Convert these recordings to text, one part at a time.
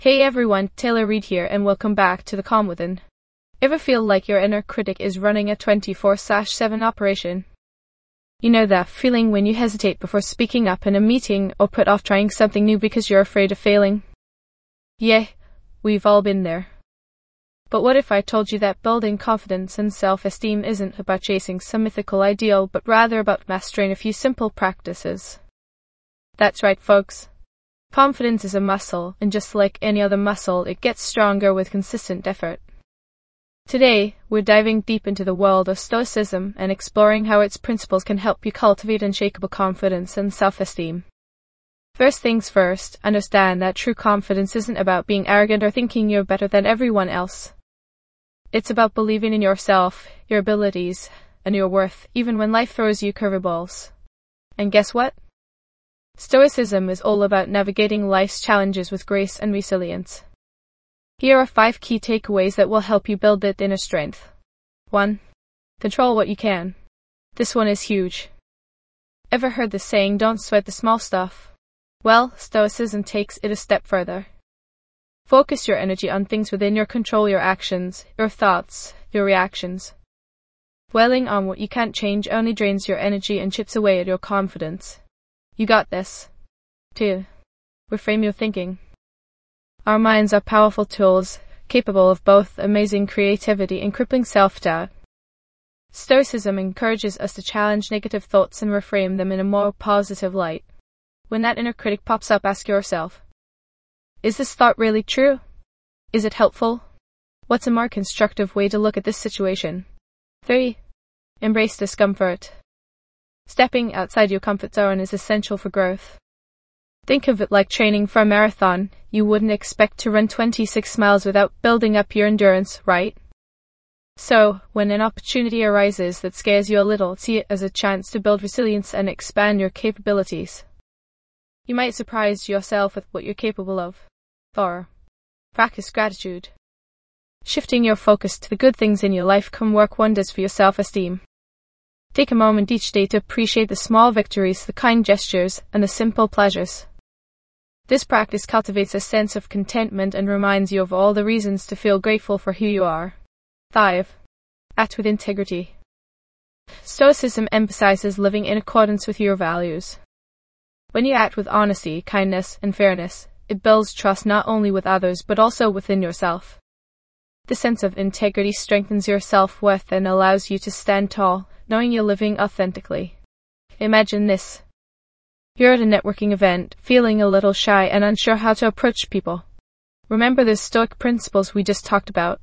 Hey everyone, Taylor Reid here and welcome back to The Calm Within. Ever feel like your inner critic is running a 24/7 operation? You know that feeling when you hesitate before speaking up in a meeting or put off trying something new because you're afraid of failing? Yeah, we've all been there. But what if I told you that building confidence and self-esteem isn't about chasing some mythical ideal, but rather about mastering a few simple practices? That's right, folks. Confidence is a muscle, and just like any other muscle, it gets stronger with consistent effort. Today, we're diving deep into the world of Stoicism and exploring how its principles can help you cultivate unshakable confidence and self-esteem. First things first, understand that true confidence isn't about being arrogant or thinking you're better than everyone else. It's about believing in yourself, your abilities, and your worth, even when life throws you curveballs. And guess what? Stoicism is all about navigating life's challenges with grace and resilience. Here are 5 key takeaways that will help you build that inner strength. 1. Control what you can. This one is huge. Ever heard the saying, don't sweat the small stuff? Well, Stoicism takes it a step further. Focus your energy on things within your control, your actions, your thoughts, your reactions. Dwelling on what you can't change only drains your energy and chips away at your confidence. You got this. 2. Reframe your thinking. Our minds are powerful tools, capable of both amazing creativity and crippling self-doubt. Stoicism encourages us to challenge negative thoughts and reframe them in a more positive light. When that inner critic pops up, ask yourself, is this thought really true? Is it helpful? What's a more constructive way to look at this situation? 3. Embrace discomfort. Stepping outside your comfort zone is essential for growth. Think of it like training for a marathon. You wouldn't expect to run 26 miles without building up your endurance, right? So, when an opportunity arises that scares you a little, see it as a chance to build resilience and expand your capabilities. You might surprise yourself with what you're capable of. 4. Practice gratitude. Shifting your focus to the good things in your life can work wonders for your self-esteem. Take a moment each day to appreciate the small victories, the kind gestures, and the simple pleasures. This practice cultivates a sense of contentment and reminds you of all the reasons to feel grateful for who you are. 5. Act with integrity. Stoicism emphasizes living in accordance with your values. When you act with honesty, kindness, and fairness, it builds trust not only with others but also within yourself. The sense of integrity strengthens your self-worth and allows you to stand tall, knowing you're living authentically. Imagine this. You're at a networking event, feeling a little shy and unsure how to approach people. Remember the Stoic principles we just talked about.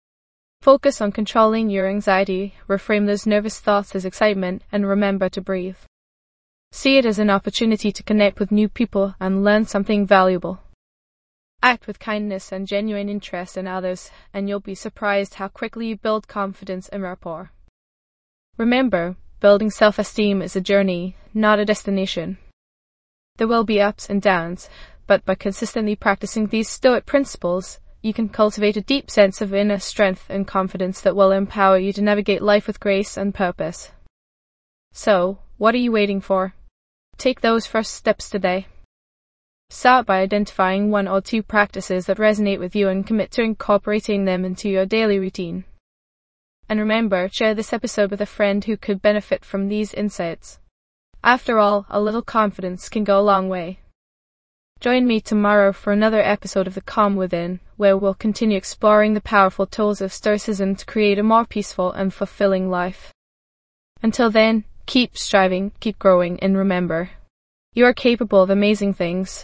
Focus on controlling your anxiety, reframe those nervous thoughts as excitement, and remember to breathe. See it as an opportunity to connect with new people and learn something valuable. Act with kindness and genuine interest in others, and you'll be surprised how quickly you build confidence and rapport. Remember, building self-esteem is a journey, not a destination. There will be ups and downs, but by consistently practicing these Stoic principles, you can cultivate a deep sense of inner strength and confidence that will empower you to navigate life with grace and purpose. So, what are you waiting for? Take those first steps today. Start by identifying 1 or 2 practices that resonate with you and commit to incorporating them into your daily routine. And remember, share this episode with a friend who could benefit from these insights. After all, a little confidence can go a long way. Join me tomorrow for another episode of The Calm Within, where we'll continue exploring the powerful tools of Stoicism to create a more peaceful and fulfilling life. Until then, keep striving, keep growing, and remember, you are capable of amazing things.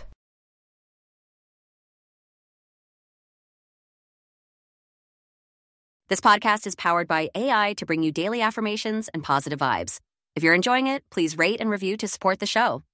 This podcast is powered by AI to bring you daily affirmations and positive vibes. If you're enjoying it, please rate and review to support the show.